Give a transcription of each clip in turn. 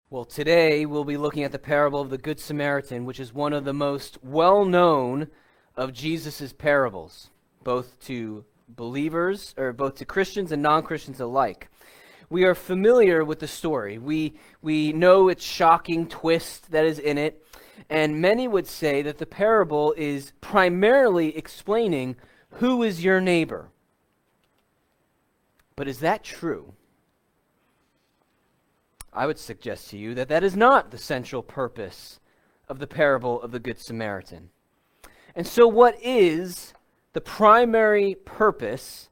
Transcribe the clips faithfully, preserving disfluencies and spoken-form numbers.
Well, today we'll be looking at the parable of the Good Samaritan, which is one of the most well-known of Jesus' parables, both to believers, or both to Christians and non-Christians alike. We are familiar with the story. We, we know its shocking twist that is in it, and many would say that the parable is primarily explaining who is your neighbor. But is that true? I would suggest to you that that is not the central purpose of the parable of the Good Samaritan. And so what is the primary purpose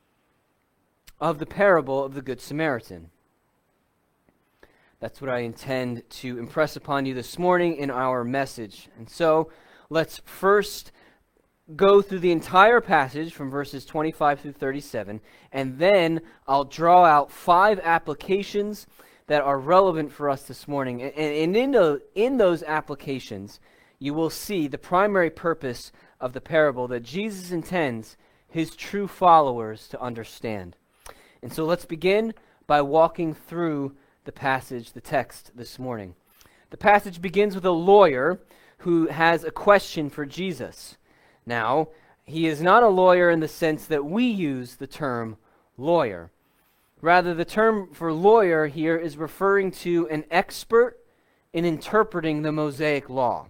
of the parable of the Good Samaritan? That's what I intend to impress upon you this morning in our message. And so let's first go through the entire passage from verses twenty-five through thirty-seven, and then I'll draw out five applications that are relevant for us this morning. And, and in, the, in those applications, you will see the primary purpose of the parable that Jesus intends his true followers to understand. And so let's begin by walking through the passage, the text this morning. The passage begins with a lawyer who has a question for Jesus. Now, he is not a lawyer in the sense that we use the term lawyer. Rather, the term for lawyer here is referring to an expert in interpreting the Mosaic law.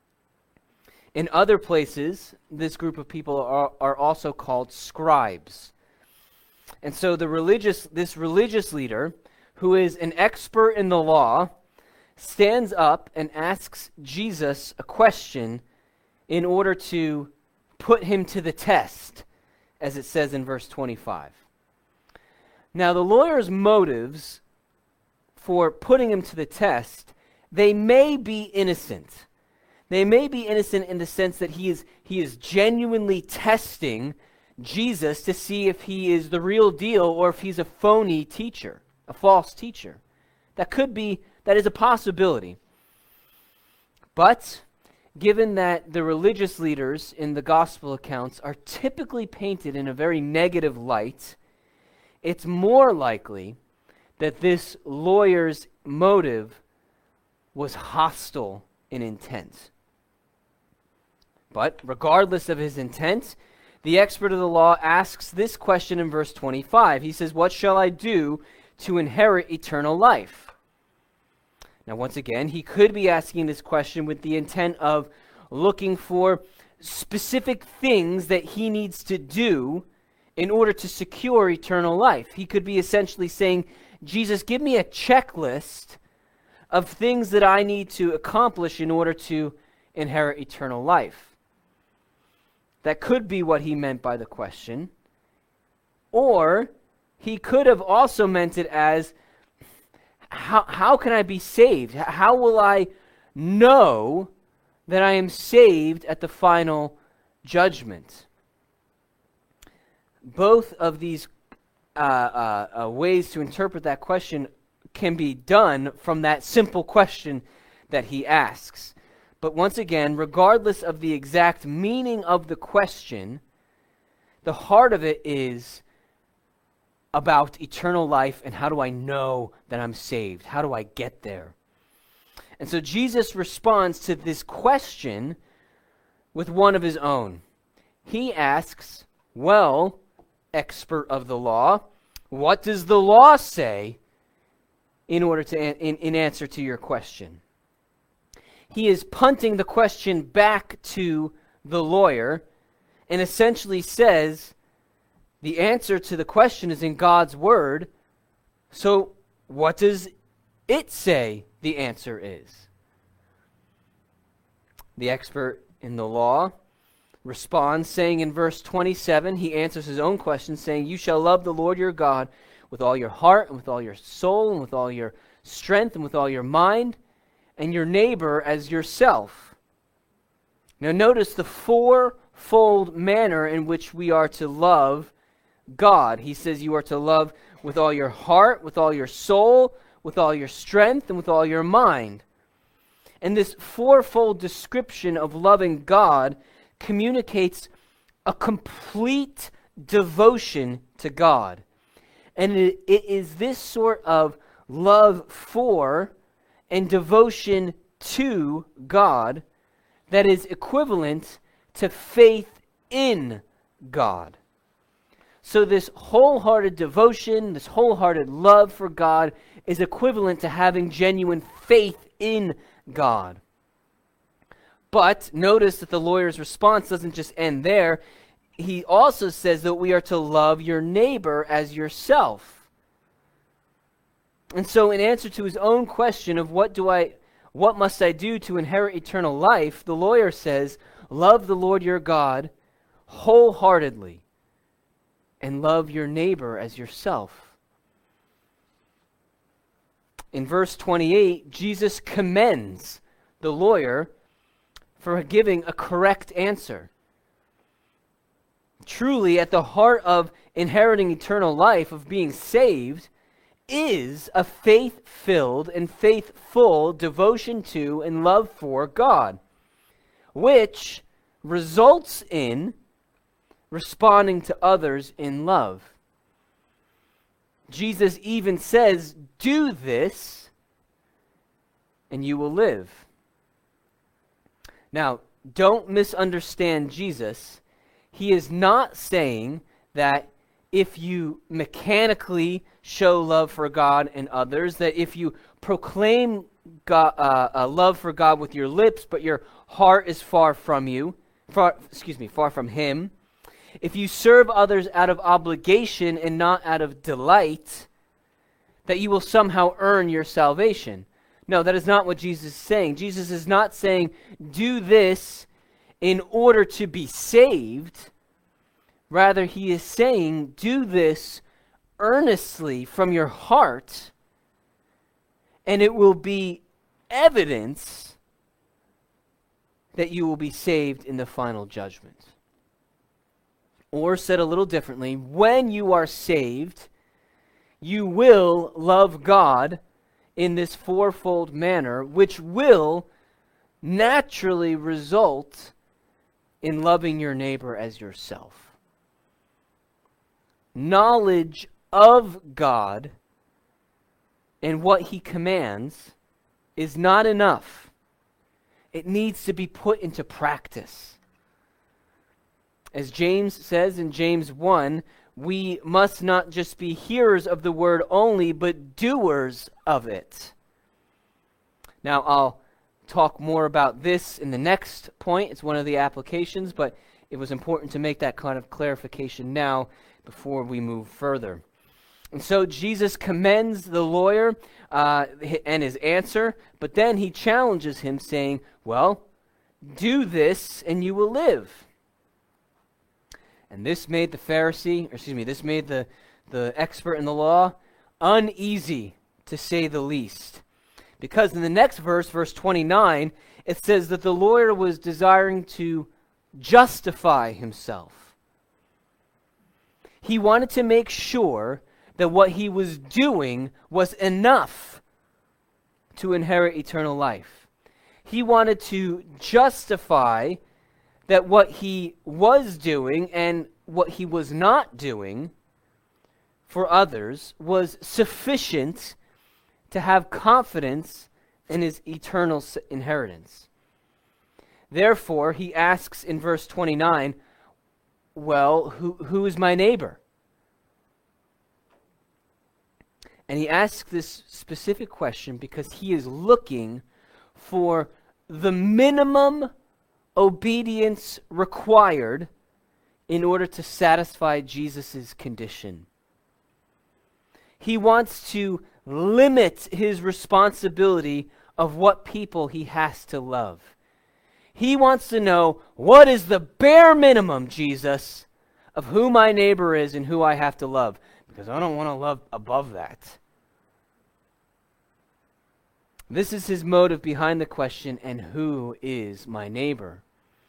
In other places, this group of people are, are also called scribes. And so the religious, this religious leader, who is an expert in the law, stands up and asks Jesus a question in order to put him to the test, as it says in verse twenty-five. Now, the lawyer's motives for putting him to the test, they may be innocent. They may be innocent in the sense that he is, he is genuinely testing Jesus to see if he is the real deal or if he's a phony teacher, a false teacher. That could be, that is a possibility. But given that the religious leaders in the gospel accounts are typically painted in a very negative light, it's more likely that this lawyer's motive was hostile in intent. But regardless of his intent, the expert of the law asks this question in verse twenty-five. He says, "What shall I do to inherit eternal life?" Now, once again, he could be asking this question with the intent of looking for specific things that he needs to do in order to secure eternal life. He could be essentially saying, Jesus, give me a checklist of things that I need to accomplish in order to inherit eternal life. That could be what he meant by the question. Or he could have also meant it as, how, how can I be saved? How will I know that I am saved at the final judgment? Both of these uh, uh, uh, ways to interpret that question can be done from that simple question that he asks. But once again, regardless of the exact meaning of the question, the heart of it is about eternal life and how do I know that I'm saved? How do I get there? And so Jesus responds to this question with one of his own. He asks, well, expert of the law, what does the law say in order to in, in answer to your question? He is punting the question back to the lawyer and essentially says the answer to the question is in God's word, so what does it say the answer is? The expert in the law responds, saying in verse twenty-seven, he answers his own question, saying, "You shall love the Lord your God with all your heart, and with all your soul, and with all your strength, and with all your mind, and your neighbor as yourself." Now notice the fourfold manner in which we are to love God. He says you are to love with all your heart, with all your soul, with all your strength, and with all your mind. And this fourfold description of loving God communicates a complete devotion to God. And it, it is this sort of love for and devotion to God that is equivalent to faith in God. So this wholehearted devotion, this wholehearted love for God is equivalent to having genuine faith in God. But notice that the lawyer's response doesn't just end there. He also says that we are to love your neighbor as yourself. And so in answer to his own question of what do I, what must I do to inherit eternal life, the lawyer says, love the Lord your God wholeheartedly and love your neighbor as yourself. In verse twenty-eight, Jesus commends the lawyer for giving a correct answer. Truly, at the heart of inheriting eternal life, of being saved, is a faith-filled and faithful devotion to and love for God, which results in responding to others in love. Jesus even says, do this and you will live. Now, don't misunderstand Jesus. He is not saying that if you mechanically show love for God and others, that if you proclaim God, uh, uh, love for God with your lips, but your heart is far from you, far, excuse me, far from Him, if you serve others out of obligation and not out of delight, that you will somehow earn your salvation. No, that is not what Jesus is saying. Jesus is not saying, do this in order to be saved. Rather, he is saying, do this earnestly from your heart, and it will be evidence that you will be saved in the final judgment. Or said a little differently, when you are saved, you will love God in this fourfold manner, which will naturally result in loving your neighbor as yourself. Knowledge of God and what He commands is not enough. It needs to be put into practice. As James says in James one, we must not just be hearers of the word only, but doers of it. Now, I'll talk more about this in the next point. It's one of the applications, but it was important to make that kind of clarification now before we move further. And so Jesus commends the lawyer uh, and his answer, but then he challenges him saying, well, do this and you will live. And this made the Pharisee, or excuse me, this made the, the expert in the law uneasy, to say the least. Because in the next verse, verse twenty-nine, it says that the lawyer was desiring to justify himself. He wanted to make sure that what he was doing was enough to inherit eternal life. He wanted to justify that what he was doing and what he was not doing for others was sufficient to have confidence in his eternal inheritance. Therefore, he asks in verse twenty-nine, well, who, who is my neighbor? And he asks this specific question because he is looking for the minimum obedience required in order to satisfy Jesus' condition. He wants to limit his responsibility of what people he has to love. He wants to know, what is the bare minimum, Jesus, of who my neighbor is and who I have to love? Because I don't want to love above that. This is his motive behind the question, and who is my neighbor?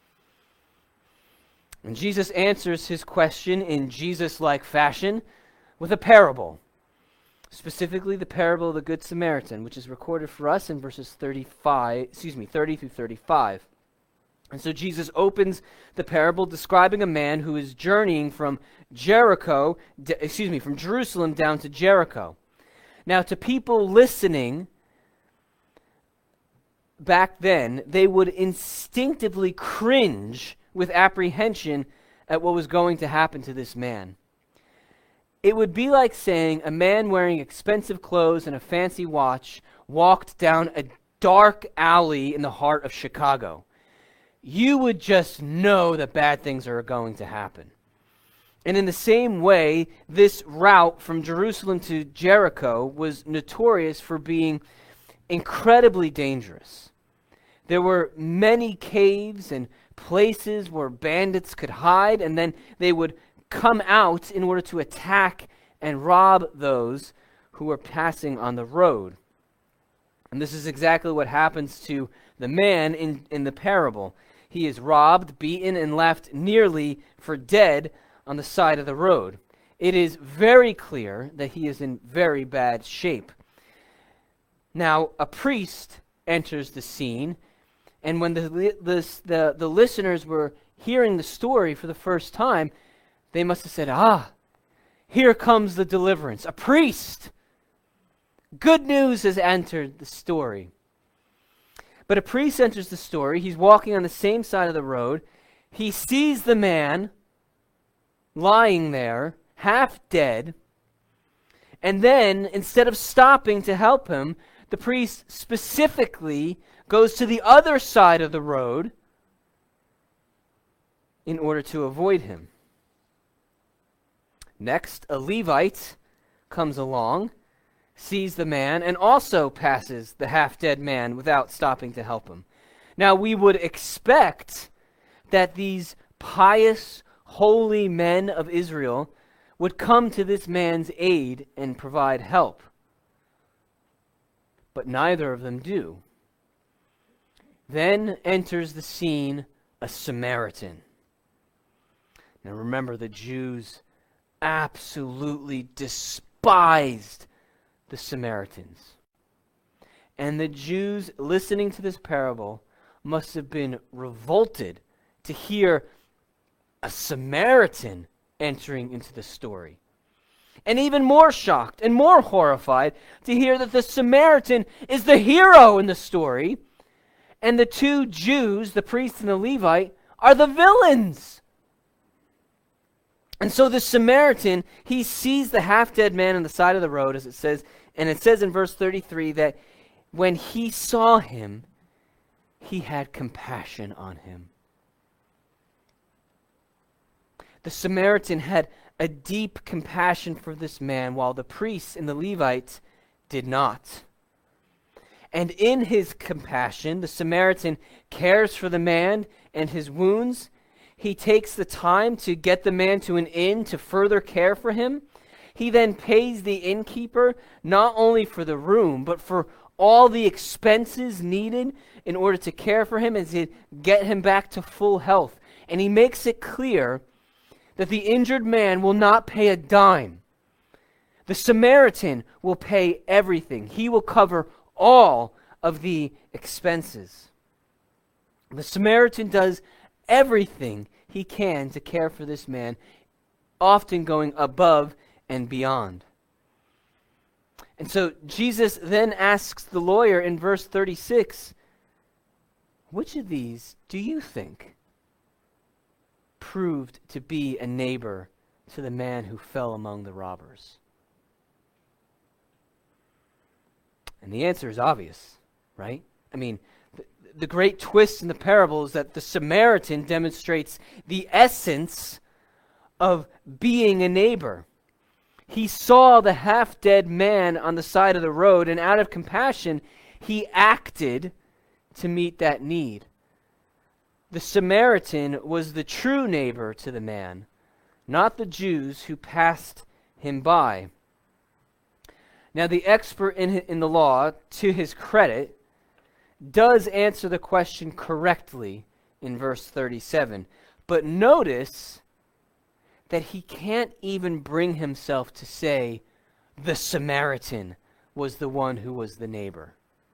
And Jesus answers his question in Jesus-like fashion with a parable. Specifically, the parable of the Good Samaritan, which is recorded for us in verses thirty-five, excuse me, thirty through thirty-five. And so Jesus opens the parable describing a man who is journeying from Jericho, d- excuse me, from Jerusalem down to Jericho. Now, to people listening, back then, they would instinctively cringe with apprehension at what was going to happen to this man. It would be like saying a man wearing expensive clothes and a fancy watch walked down a dark alley in the heart of Chicago. You would just know that bad things are going to happen. And in the same way, this route from Jerusalem to Jericho was notorious for being incredibly dangerous. There were many caves and places where bandits could hide, and then they would come out in order to attack and rob those who were passing on the road. And this is exactly what happens to the man in, in the parable. He is robbed, beaten, and left nearly for dead on the side of the road. It is very clear that he is in very bad shape. Now, a priest enters the scene, and when the, the, the, the listeners were hearing the story for the first time, they must have said, ah, here comes the deliverance. A priest! Good news has entered the story. But a priest enters the story. He's walking on the same side of the road. He sees the man lying there, half dead. And then, instead of stopping to help him, the priest specifically goes to the other side of the road in order to avoid him. Next, a Levite comes along, sees the man, and also passes the half-dead man without stopping to help him. Now, we would expect that these pious, holy men of Israel would come to this man's aid and provide help. But neither of them do. Then enters the scene a Samaritan. Now remember, the Jews absolutely despised the Samaritans. And the Jews listening to this parable must have been revolted to hear a Samaritan entering into the story. And even more shocked and more horrified to hear that the Samaritan is the hero in the story, and the two Jews, the priest and the Levite, are the villains. And so the Samaritan, he sees the half-dead man on the side of the road, as it says, and it says in verse thirty-three that when he saw him, he had compassion on him. The Samaritan had a deep compassion for this man, while the priests and the Levites did not. And in his compassion, the Samaritan cares for the man and his wounds. He takes the time to get the man to an inn to further care for him. He then pays the innkeeper not only for the room, but for all the expenses needed in order to care for him and to get him back to full health. And he makes it clear that the injured man will not pay a dime. The Samaritan will pay everything. He will cover all of the expenses. The Samaritan does everything he can to care for this man, often going above and beyond. And so Jesus then asks the lawyer in verse thirty-six, which of these do you think proved to be a neighbor to the man who fell among the robbers? And the answer is obvious, right? I mean, the, the great twist in the parable is that the Samaritan demonstrates the essence of being a neighbor. He saw the half-dead man on the side of the road, and out of compassion, he acted to meet that need. The Samaritan was the true neighbor to the man, not the Jews who passed him by. Now, the expert in, in the law, to his credit, does answer the question correctly in verse thirty-seven. But notice that he can't even bring himself to say the Samaritan was the one who was the neighbor.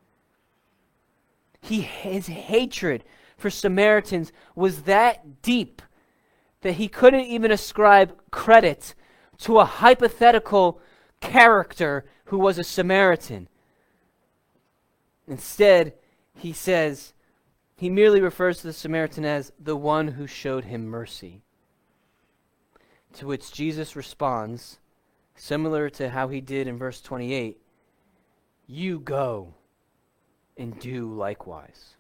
He, his hatred for Samaritans was that deep that he couldn't even ascribe credit to a hypothetical character who was a Samaritan. Instead, he says, he merely refers to the Samaritan as the one who showed him mercy. To which Jesus responds, similar to how he did in verse twenty-eight, you go and do likewise.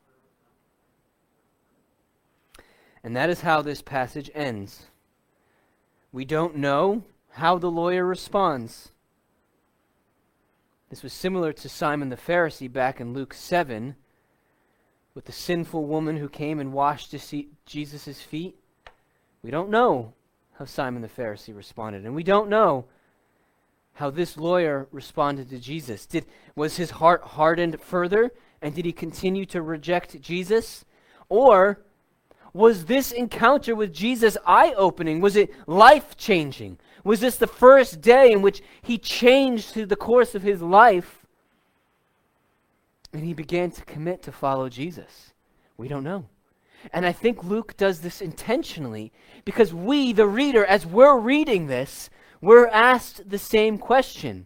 And that is how this passage ends. We don't know how the lawyer responds. This was similar to Simon the Pharisee back in Luke seven, with the sinful woman who came and washed Jesus' feet. We don't know how Simon the Pharisee responded, and we don't know how this lawyer responded to Jesus. Did was his heart hardened further, and did he continue to reject Jesus? Or was this encounter with Jesus eye-opening? Was it life-changing? Was this the first day in which he changed through the course of his life and he began to commit to follow Jesus? We don't know. And I think Luke does this intentionally because we, the reader, as we're reading this, we're asked the same question.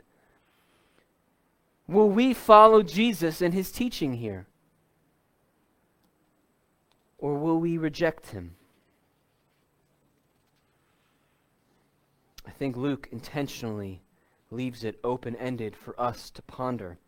Will we follow Jesus and his teaching here? Or will we reject him? I think Luke intentionally leaves it open-ended for us to ponder.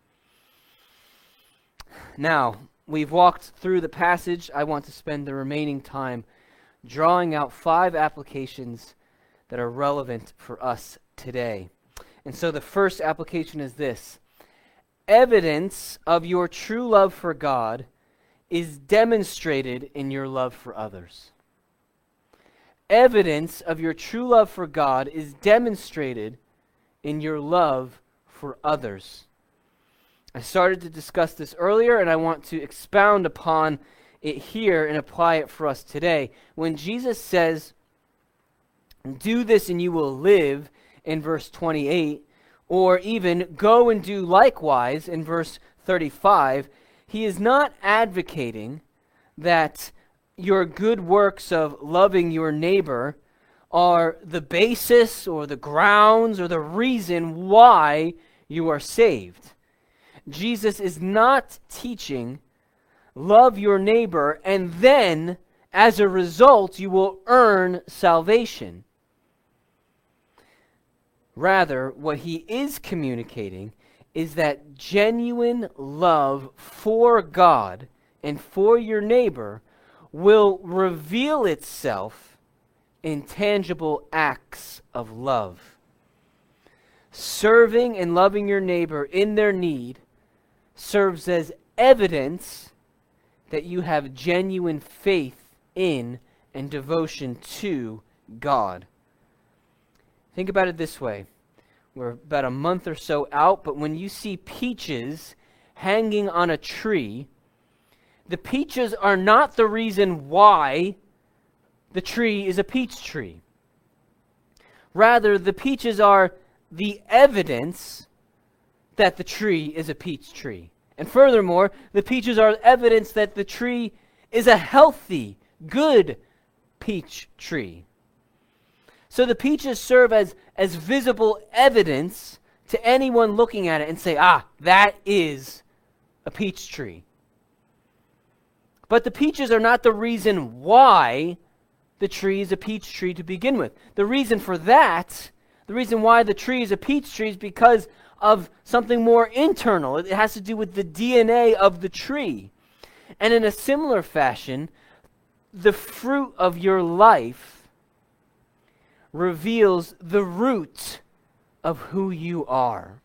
Now, we've walked through the passage. I want to spend the remaining time drawing out five applications that are relevant for us today. And so the first application is this: evidence of your true love for God is demonstrated in your love for others. Evidence of your true love for God is demonstrated in your love for others. I started to discuss this earlier, and I want to expound upon it here and apply it for us today. When Jesus says, do this and you will live, in verse twenty-eight, or even go and do likewise in verse thirty-five, he is not advocating that your good works of loving your neighbor are the basis or the grounds or the reason why you are saved. Jesus is not teaching love your neighbor and then as a result you will earn salvation. Rather, what he is communicating is that genuine love for God and for your neighbor will reveal itself in tangible acts of love. Serving and loving your neighbor in their need serves as evidence that you have genuine faith in and devotion to God. Think about it this way. We're about a month or so out, but when you see peaches hanging on a tree, the peaches are not the reason why the tree is a peach tree. Rather, the peaches are the evidence that the tree is a peach tree. And furthermore, the peaches are evidence that the tree is a healthy, good peach tree. So the peaches serve as, as visible evidence to anyone looking at it and say, ah, that is a peach tree. But the peaches are not the reason why the tree is a peach tree to begin with. The reason for that, the reason why the tree is a peach tree is because of something more internal. It has to do with the D N A of the tree. And in a similar fashion, the fruit of your life reveals the root of who you are.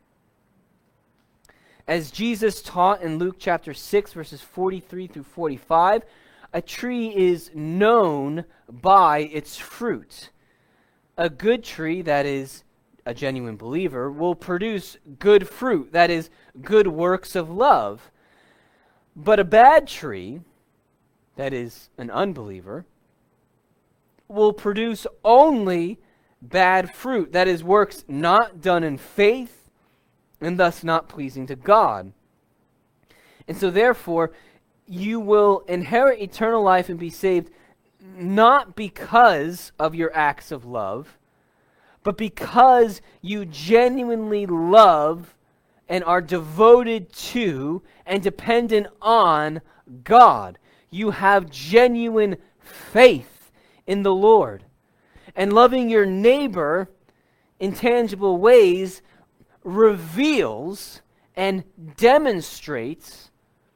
As Jesus taught in Luke chapter six, verses forty-three through forty-five, a tree is known by its fruit. A good tree, that is a genuine believer, will produce good fruit, that is good works of love. But a bad tree, that is an unbeliever, will produce only bad fruit, that is works not done in faith and thus not pleasing to God. And so therefore, you will inherit eternal life and be saved not because of your acts of love, but because you genuinely love and are devoted to and dependent on God. You have genuine faith in the Lord. And loving your neighbor in tangible ways reveals and demonstrates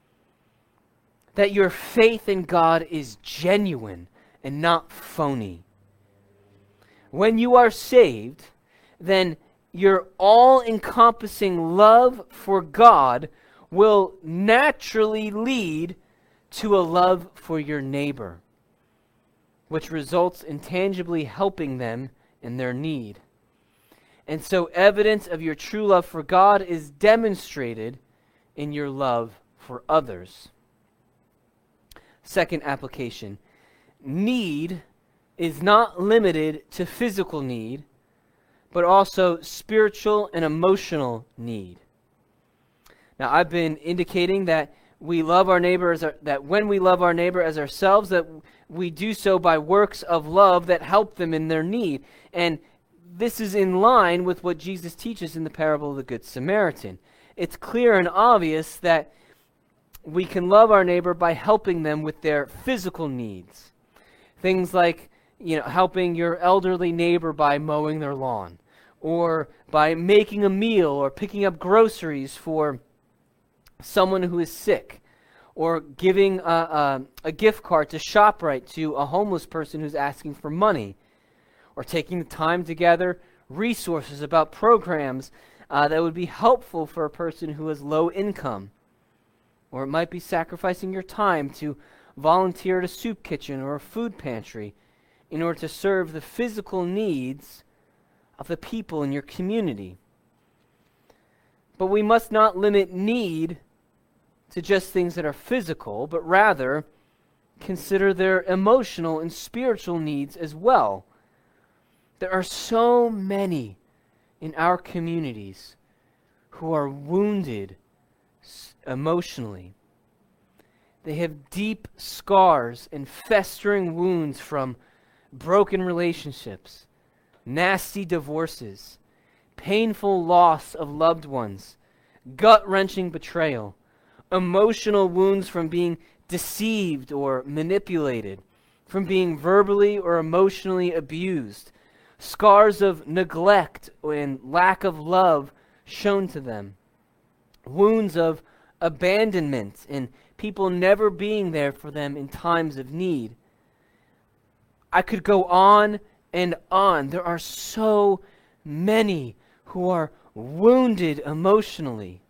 that your faith in God is genuine and not phony. When you are saved, then your all-encompassing love for God will naturally lead to a love for your neighbor, which results in tangibly helping them in their need. And so evidence of your true love for God is demonstrated in your love for others. Second application. Need is not limited to physical need, but also spiritual and emotional need. Now, I've been indicating that we love our neighbor as our, that when we love our neighbor as ourselves, that we do so by works of love that help them in their need. And this is in line with what Jesus teaches in the parable of the Good Samaritan. It's clear and obvious that we can love our neighbor by helping them with their physical needs. Things like, you know, helping your elderly neighbor by mowing their lawn, or by making a meal, or picking up groceries for someone who is sick, or giving a, a, a gift card to ShopRite to a homeless person who's asking for money, or taking the time to gather resources about programs uh, that would be helpful for a person who has low income. Or it might be sacrificing your time to volunteer at a soup kitchen or a food pantry in order to serve the physical needs of the people in your community. But we must not limit need to just things that are physical, but rather consider their emotional and spiritual needs as well. There are so many in our communities who are wounded emotionally. They have deep scars and festering wounds from broken relationships, nasty divorces, painful loss of loved ones, gut-wrenching betrayal, emotional wounds from being deceived or manipulated, from being verbally or emotionally abused, scars of neglect and lack of love shown to them, wounds of abandonment and people never being there for them in times of need. I could go on and on. There are so many who are wounded emotionally.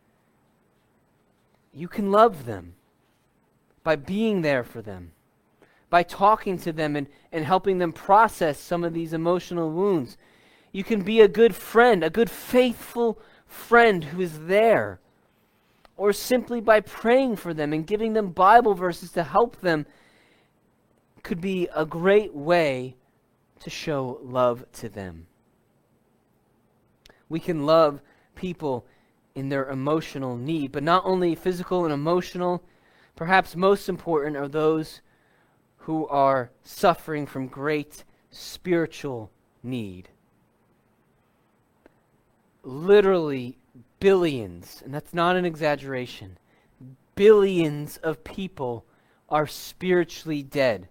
You can love them by being there for them, by talking to them and, and helping them process some of these emotional wounds. You can be a good friend, a good faithful friend who is there, or simply by praying for them and giving them Bible verses to help them could be a great way to show love to them. We can love people in their emotional need, but not only physical and emotional, perhaps most important are those who are suffering from great spiritual need. Literally billions, and that's not an exaggeration, billions of people are spiritually dead.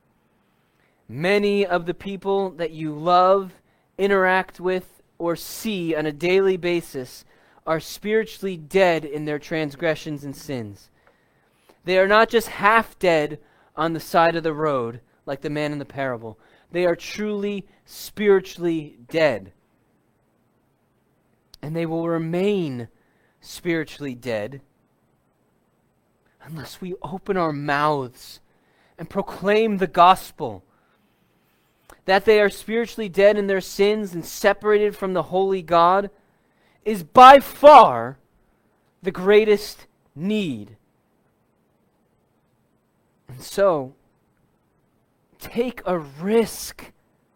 Many of the people that you love, interact with, or see on a daily basis are spiritually dead in their transgressions and sins. They are not just half dead on the side of the road like the man in the parable. They are truly spiritually dead. And they will remain spiritually dead unless we open our mouths and proclaim the gospel. That they are spiritually dead in their sins and separated from the holy God is by far the greatest need. And so, take a risk.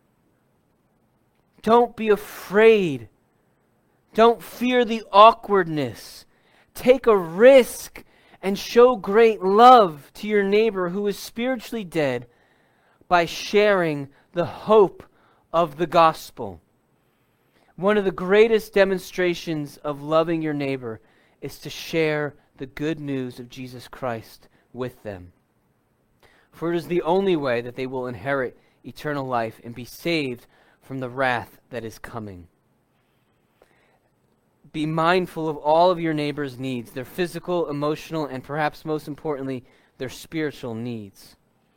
Don't be afraid. Don't fear the awkwardness. Take a risk and show great love to your neighbor who is spiritually dead by sharing the hope of the gospel. One of the greatest demonstrations of loving your neighbor is to share the good news of Jesus Christ with them. For it is the only way that they will inherit eternal life and be saved from the wrath that is coming. Be mindful of all of your neighbor's needs, their physical, emotional, and perhaps most importantly, their spiritual needs.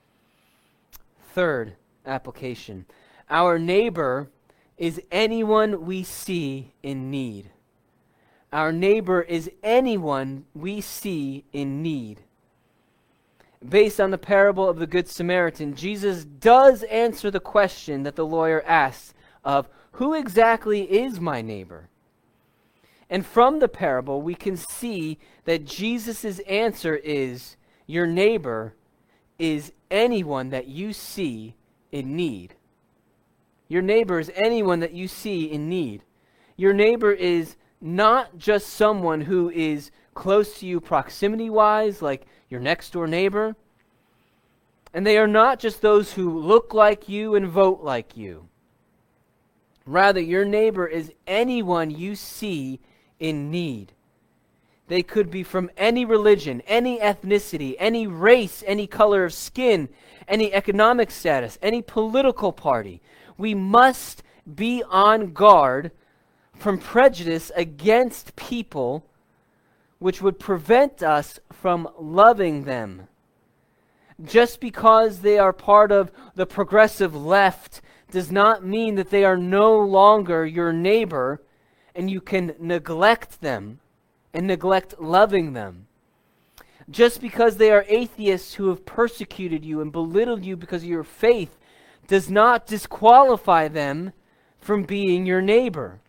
Third application. Our neighbor is anyone we see in need. Our neighbor is anyone we see in need. Based on the parable of the Good Samaritan, Jesus does answer the question that the lawyer asks of, who exactly is my neighbor? And from the parable, we can see that Jesus' answer is, your neighbor is anyone that you see in need. Your neighbor is anyone that you see in need. Your neighbor is not just someone who is close to you proximity-wise, like your next-door neighbor. And they are not just those who look like you and vote like you. Rather, your neighbor is anyone you see in need. They could be from any religion, any ethnicity, any race, any color of skin, any economic status, any political party. We must be on guard from prejudice against people which would prevent us from loving them. Just because they are part of the progressive left does not mean that they are no longer your neighbor and you can neglect them and neglect loving them. Just because they are atheists who have persecuted you and belittled you because of your faith does not disqualify them from being your neighbor.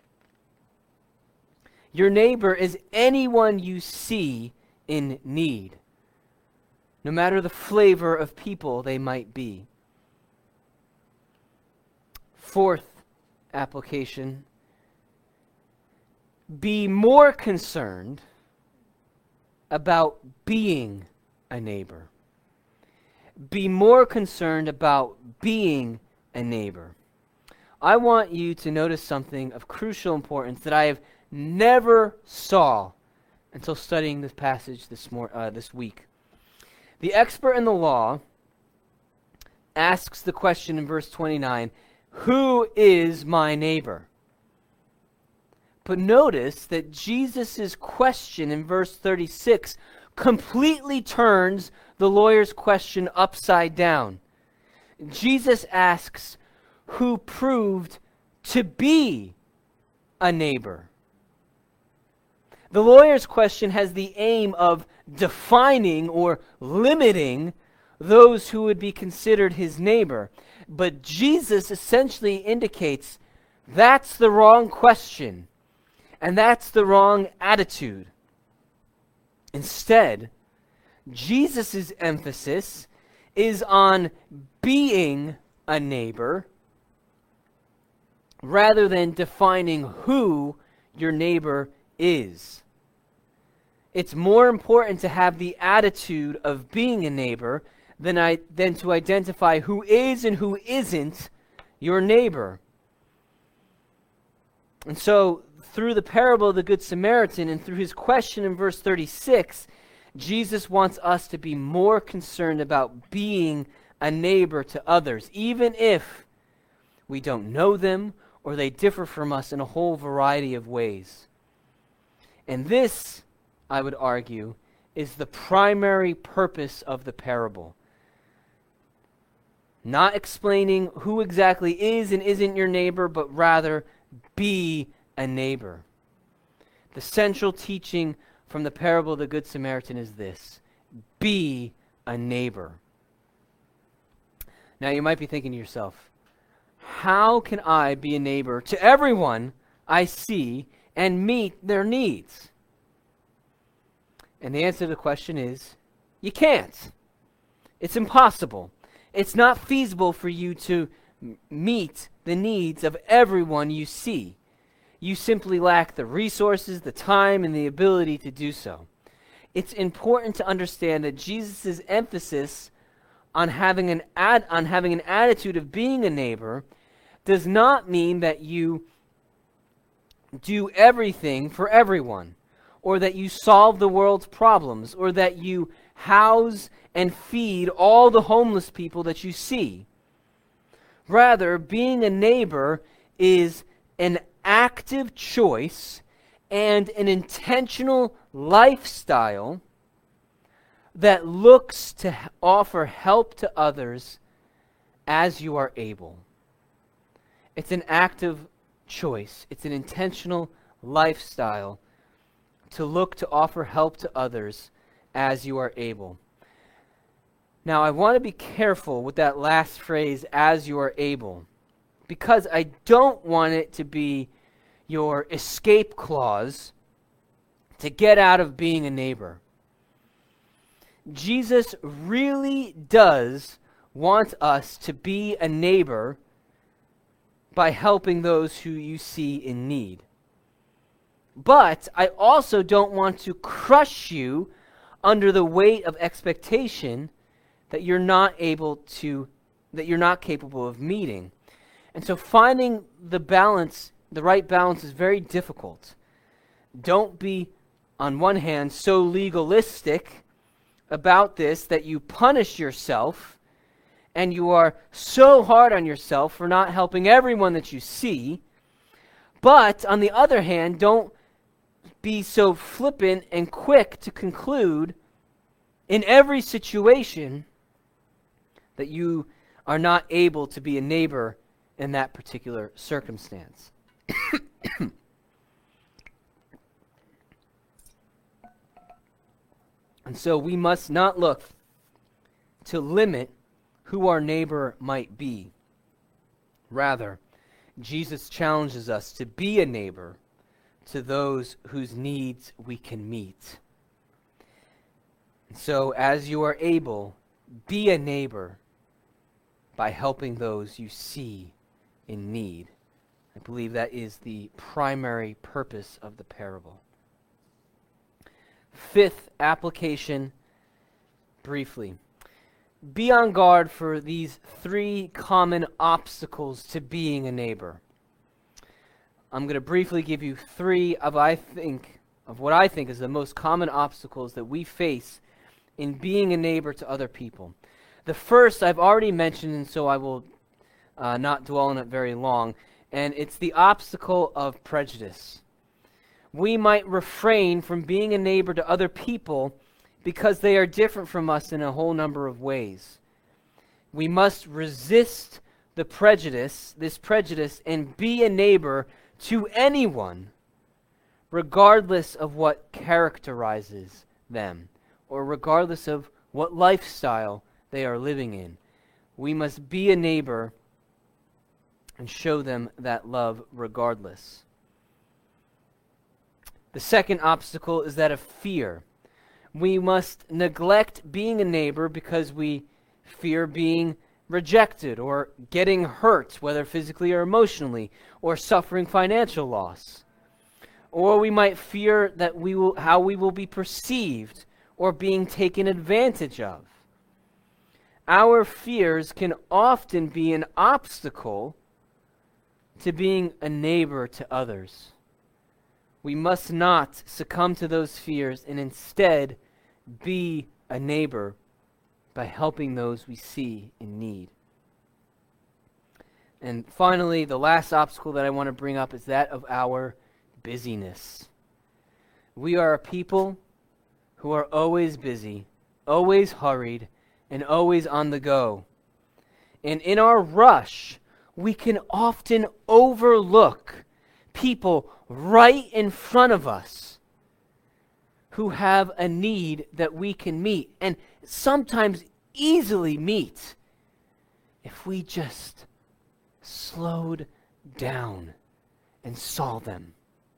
Your neighbor is anyone you see in need, no matter the flavor of people they might be. Fourth application, be more concerned about being a neighbor. Be more concerned about being a neighbor. I want you to notice something of crucial importance that I have never saw until studying this passage this mor- uh, this week. The expert in the law asks the question in verse twenty-nine, who is my neighbor? But notice that Jesus' question in verse thirty-six completely turns the lawyer's question upside down. Jesus asks, who proved to be a neighbor? The lawyer's question has the aim of defining or limiting those who would be considered his neighbor. But Jesus essentially indicates that's the wrong question, and that's the wrong attitude. Instead, Jesus' emphasis is on being a neighbor rather than defining who your neighbor is. It's more important to have the attitude of being a neighbor than, I, than to identify who is and who isn't your neighbor. And so, through the parable of the Good Samaritan and through his question in verse thirty-six, Jesus wants us to be more concerned about being a neighbor to others, even if we don't know them or they differ from us in a whole variety of ways. And this, I would argue, is the primary purpose of the parable. Not explaining who exactly is and isn't your neighbor, but rather be a neighbor. The central teaching from the parable of the Good Samaritan is this: be a neighbor. Now you might be thinking to yourself, how can I be a neighbor to everyone I see and meet their needs? And the answer to the question is, you can't. It's impossible. It's not feasible for you to m- meet the needs of everyone you see. You simply lack the resources, the time, and the ability to do so. It's important to understand that Jesus' emphasis on having an ad, on having an attitude of being a neighbor does not mean that you do everything for everyone, or that you solve the world's problems, or that you house and feed all the homeless people that you see. Rather, being a neighbor is an active choice and an intentional lifestyle that looks to h- offer help to others as you are able. It's an active choice. It's an intentional lifestyle to look to offer help to others as you are able. Now, I want to be careful with that last phrase, as you are able, because I don't want it to be your escape clause to get out of being a neighbor. Jesus really does want us to be a neighbor by helping those who you see in need. But I also don't want to crush you under the weight of expectation that you're not able to, that you're not capable of meeting. And so finding the balance, the right balance, is very difficult. Don't be, on one hand, so legalistic about this that you punish yourself and you are so hard on yourself for not helping everyone that you see. But on the other hand, don't be so flippant and quick to conclude in every situation that you are not able to be a neighbor in that particular circumstance. And so we must not look to limit who our neighbor might be. Rather, Jesus challenges us to be a neighbor to those whose needs we can meet. And so, as you are able, be a neighbor by helping those you see in need. I believe that is the primary purpose of the parable. Fifth application, briefly. Be on guard for these three common obstacles to being a neighbor. I'm going to briefly give you three of I think of what I think is the most common obstacles that we face in being a neighbor to other people. The first I've already mentioned, and so I will uh, not dwell on it very long, and it's the obstacle of prejudice. We might refrain from being a neighbor to other people because they are different from us in a whole number of ways. We must resist the prejudice, this prejudice, and be a neighbor to anyone, regardless of what characterizes them, or regardless of what lifestyle they are living in. We must be a neighbor and show them that love regardless. The second obstacle is that of fear. We must neglect being a neighbor because we fear being rejected or getting hurt, whether physically or emotionally, or suffering financial loss. Or we might fear that we will, how we will be perceived or being taken advantage of. Our fears can often be an obstacle to being a neighbor to others. We must not succumb to those fears and instead be a neighbor by helping those we see in need. And finally, the last obstacle that I want to bring up is that of our busyness. We are a people who are always busy, always hurried, and always on the go. And in our rush, we can often overlook people right in front of us who have a need that we can meet, and sometimes easily meet, if we just slowed down and saw them.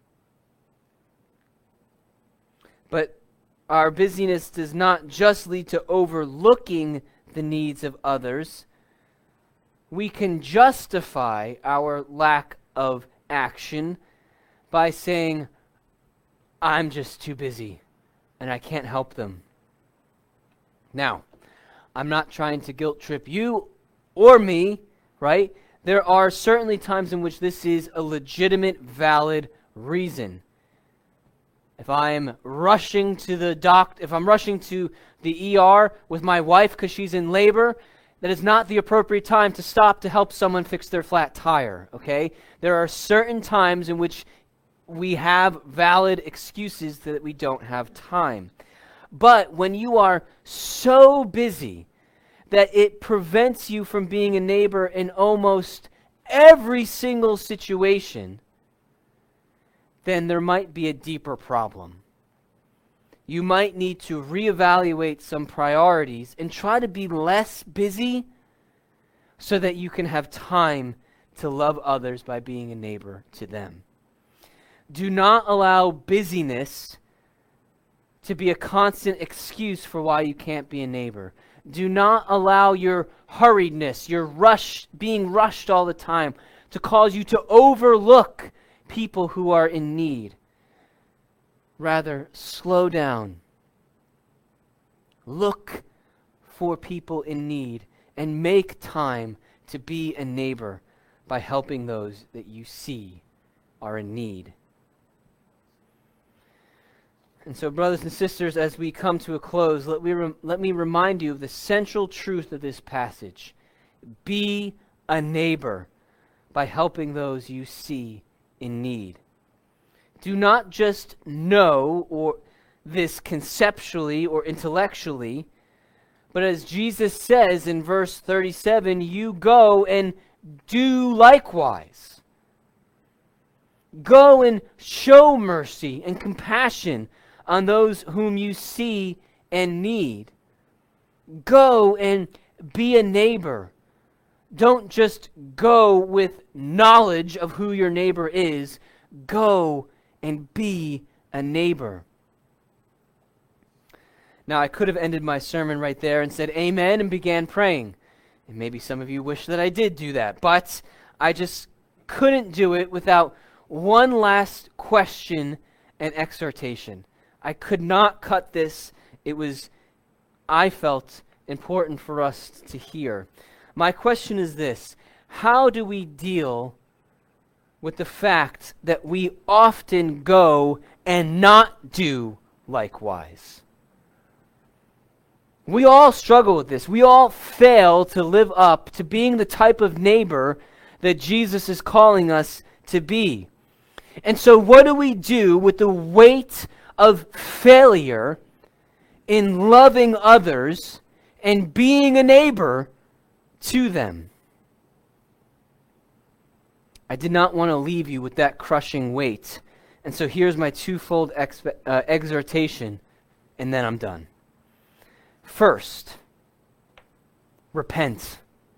But our busyness does not just lead to overlooking the needs of others. We can justify our lack of action by saying, I'm just too busy and I can't help them. Now, I'm not trying to guilt trip you or me, right? There are certainly times in which this is a legitimate, valid reason. If I'm rushing to the doc, if I'm rushing to the E R with my wife because she's in labor, that is not the appropriate time to stop to help someone fix their flat tire, okay? There are certain times in which we have valid excuses that we don't have time. But when you are so busy that it prevents you from being a neighbor in almost every single situation, then there might be a deeper problem. You might need to reevaluate some priorities and try to be less busy so that you can have time to love others by being a neighbor to them. Do not allow busyness to be a constant excuse for why you can't be a neighbor. Do not allow your hurriedness, your rush, being rushed all the time, to cause you to overlook people who are in need. Rather, slow down. Look for people in need and make time to be a neighbor by helping those that you see are in need. And so, brothers and sisters, as we come to a close, let, we rem- let me remind you of the central truth of this passage. Be a neighbor by helping those you see in need. Do not just know or this conceptually or intellectually, but as Jesus says in verse thirty-seven, you go and do likewise. Go and show mercy and compassion on those whom you see and need. Go and be a neighbor. Don't just go with knowledge of who your neighbor is. Go and be a neighbor. Now, I could have ended my sermon right there and said amen and began praying. And maybe some of you wish that I did do that. But I just couldn't do it without one last question and exhortation. I could not cut this. It was, I felt, important for us to hear. My question is this: how do we deal with the fact that we often go and not do likewise? We all struggle with this. We all fail to live up to being the type of neighbor that Jesus is calling us to be. And so what do we do with the weight of failure in loving others and being a neighbor to them? I did not want to leave you with that crushing weight. And so here's my twofold expe- uh, exhortation, and then I'm done. First, repent.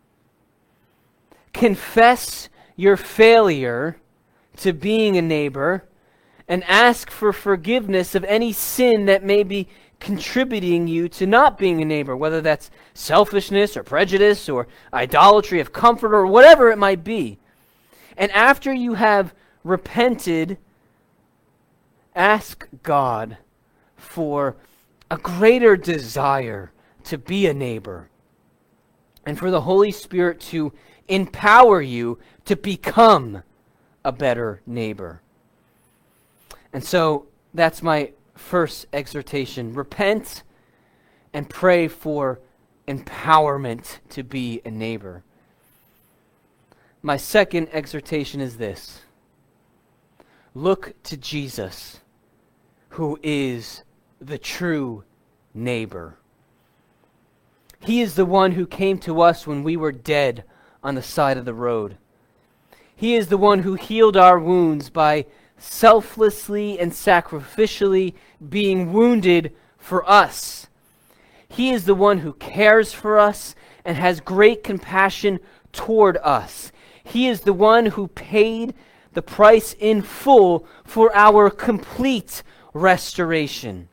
Confess your failure to being a neighbor and ask for forgiveness of any sin that may be contributing you to not being a neighbor, whether that's selfishness or prejudice or idolatry of comfort or whatever it might be. And after you have repented, ask God for a greater desire to be a neighbor and for the Holy Spirit to empower you to become a better neighbor. And so that's my first exhortation. Repent and pray for empowerment to be a neighbor. My second exhortation is this: look to Jesus, who is the true neighbor. He is the one who came to us when we were dead on the side of the road. He is the one who healed our wounds by selflessly and sacrificially being wounded for us. He is the one who cares for us and has great compassion toward us. He is the one who paid the price in full for our complete restoration.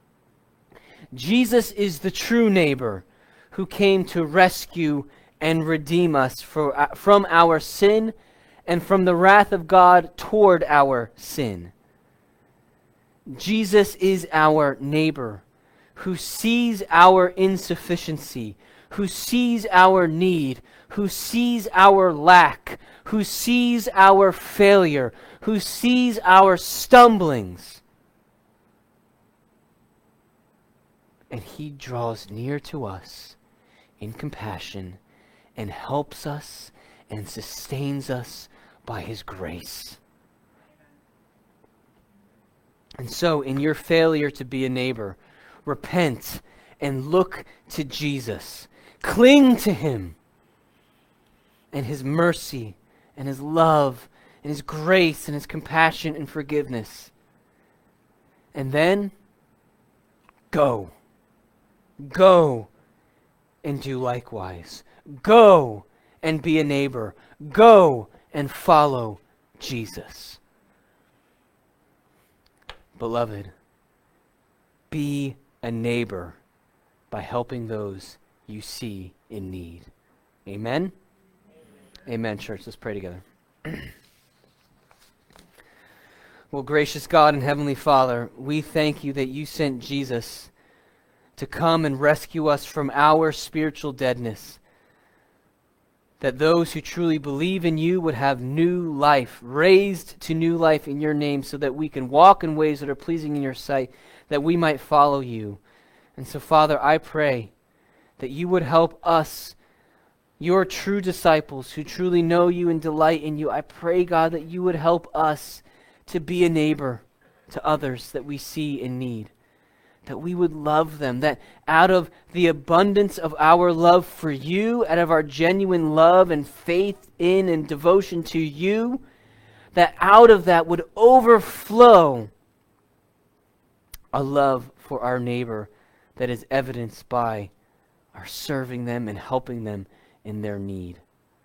Jesus is the true neighbor who came to rescue and redeem us for, uh, from our sin and from the wrath of God toward our sin. Jesus is our neighbor who sees our insufficiency, who sees our need, who sees our lack, who sees our failure, who sees our stumblings. And he draws near to us in compassion and helps us and sustains us by his grace. And so, in your failure to be a neighbor, repent and look to Jesus. Cling to him and his mercy and his love and his grace and his compassion and forgiveness. And then, go. Go and do likewise. Go and be a neighbor. Go and follow Jesus. Beloved, be a neighbor by helping those you see in need. Amen? Amen, Amen church. Let's pray together. Well, gracious God and Heavenly Father, we thank you that you sent Jesus to come and rescue us from our spiritual deadness, that those who truly believe in you would have new life, raised to new life in your name, so that we can walk in ways that are pleasing in your sight, that we might follow you. And so, Father, I pray that you would help us, your true disciples who truly know you and delight in you. I pray, God, that you would help us to be a neighbor to others that we see in need, that we would love them, that out of the abundance of our love for you, out of our genuine love and faith in and devotion to you, that out of that would overflow a love for our neighbor that is evidenced by our serving them and helping them in their need.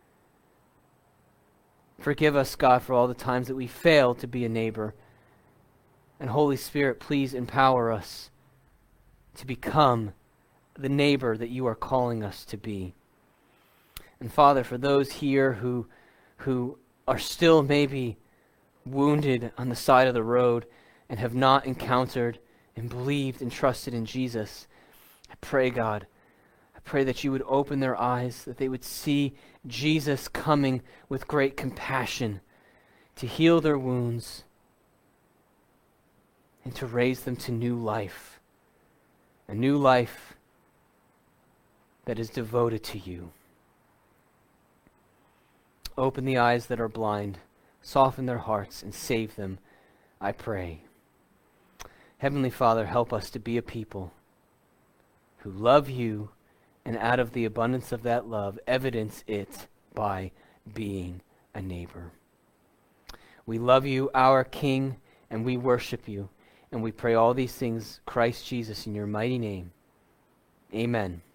Forgive us, God, for all the times that we failed to be a neighbor. And Holy Spirit, please empower us to become the neighbor that you are calling us to be. And Father, for those here who, who are still maybe wounded on the side of the road and have not encountered and believed and trusted in Jesus, I pray, God, I pray that you would open their eyes, that they would see Jesus coming with great compassion to heal their wounds and to raise them to new life. A new life that is devoted to you. Open the eyes that are blind, soften their hearts, and save them, I pray. Heavenly Father, help us to be a people who love you, and out of the abundance of that love, evidence it by being a neighbor. We love you, our King, and we worship you. And we pray all these things, Christ Jesus, in your mighty name. Amen.